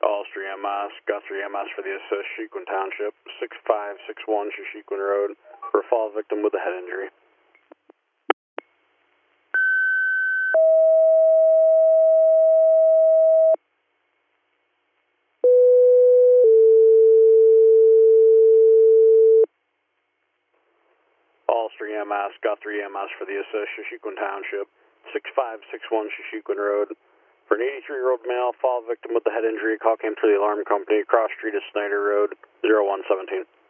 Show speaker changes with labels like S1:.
S1: All-Street MS, Guthrie MS for the assist, Sheshequin Township, 6561 Sheshequin Road, for a fall victim with a head injury. All-Street MS, Guthrie MS for the assist, Sheshequin Township, 6561 Sheshequin Road. For an 83-year-old male, fall victim with a head injury, call came to the alarm company, cross street of Snyder Road, 0117.